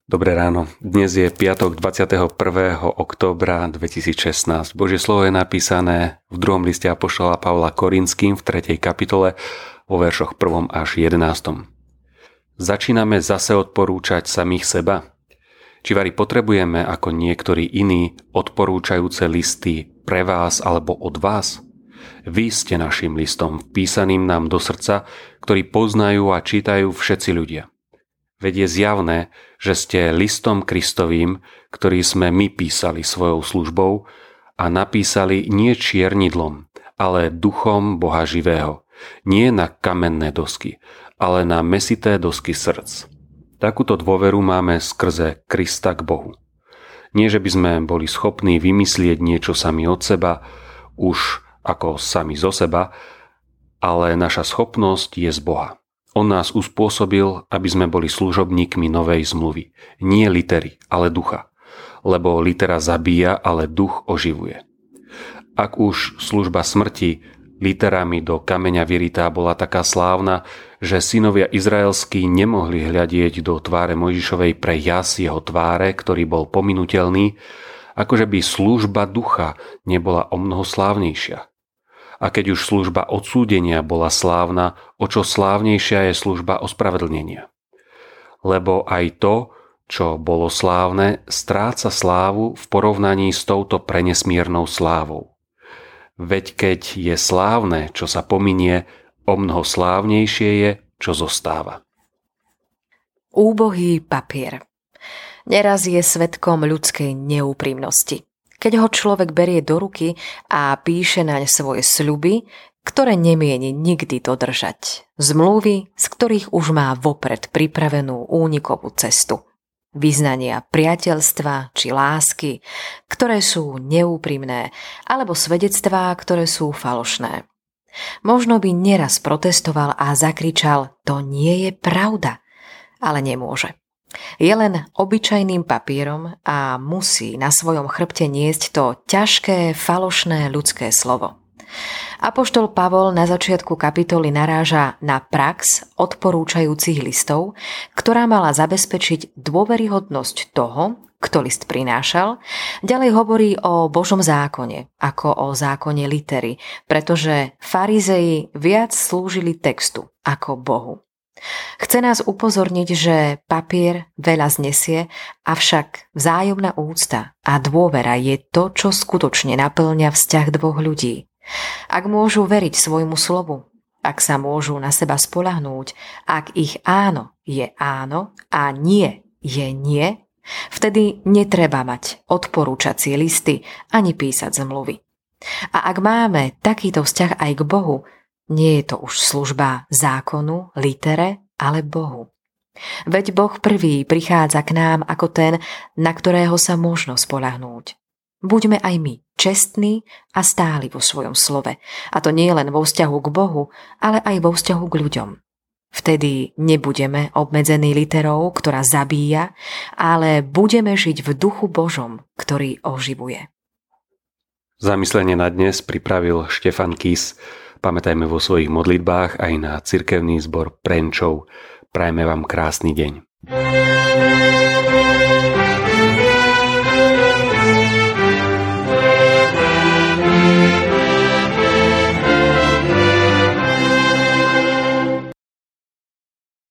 Dobré ráno. Dnes je piatok 21. októbra 2016. Božie slovo je napísané v 2. liste apoštola Pavla Korinským v 3. kapitole vo veršoch 1. až 11. Začíname zase odporúčať samých seba? Či vari potrebujeme ako niektorí iní odporúčajúce listy pre vás alebo od vás? Vy ste našim listom, vpísaným nám do srdca, ktorý poznajú a čítajú všetci ľudia. Veď je zjavné, že ste listom Kristovým, ktorý sme my písali svojou službou a napísali nie čiernidlom, ale duchom Boha živého, nie na kamenné dosky, ale na mäsité dosky srdc. Takúto dôveru máme skrze Krista k Bohu. Nie, že by sme boli schopní vymyslieť niečo sami od seba, už ako sami zo seba, ale naša schopnosť je z Boha. On nás uspôsobil, aby sme boli služobníkmi novej zmluvy. Nie litery, ale ducha. Lebo litera zabíja, ale duch oživuje. Ak už služba smrti literami do kameňa vyritá bola taká slávna, že synovia izraelskí nemohli hľadieť do tváre Mojžišovej pre jas jeho tváre, ktorý bol pominuteľný, akože by služba ducha nebola omnoho slávnejšia. A keď už služba odsúdenia bola slávna, o čo slávnejšia je služba ospravedlnenia. Lebo aj to, čo bolo slávne, stráca slávu v porovnaní s touto prenesmiernou slávou. Veď keď je slávne, čo sa pominie, omnoho slávnejšie je, čo zostáva. Úbohý papier. Neraz je svedkom ľudskej neúprimnosti. Keď ho človek berie do ruky a píše naň svoje sľuby, ktoré nemieni nikdy dodržať. Zmluvy, z ktorých už má vopred pripravenú únikovú cestu. Vyznania priateľstva či lásky, ktoré sú neúprimné, alebo svedectvá, ktoré sú falošné. Možno by neraz protestoval a zakričal, to nie je pravda, ale nemôže. Je len obyčajným papierom a musí na svojom chrbte niesť to ťažké, falošné ľudské slovo. Apoštol Pavol na začiatku kapitoly naráža na prax odporúčajúcich listov, ktorá mala zabezpečiť dôveryhodnosť toho, kto list prinášal. Ďalej hovorí o Božom zákone, ako o zákone litery, pretože farizei viac slúžili textu ako Bohu. Chce nás upozorniť, že papier veľa znesie, avšak vzájomná úcta a dôvera je to, čo skutočne naplňa vzťah dvoch ľudí. Ak môžu veriť svojmu slovu, ak sa môžu na seba spoľahnúť, ak ich áno je áno a nie je nie, vtedy netreba mať odporúčacie listy ani písať zmluvy. A ak máme takýto vzťah aj k Bohu, nie je to už služba zákonu, litere, ale Bohu. Veď Boh prvý prichádza k nám ako ten, na ktorého sa možno spoľahnúť. Buďme aj my čestní a stáli vo svojom slove. A to nie len vo vzťahu k Bohu, ale aj vo vzťahu k ľuďom. Vtedy nebudeme obmedzení literou, ktorá zabíja, ale budeme žiť v duchu Božom, ktorý oživuje. Zamyslenie na dnes pripravil Štefan Kis. Pamätajme vo svojich modlitbách aj na cirkevný zbor Prenčov. Prajme vám krásny deň.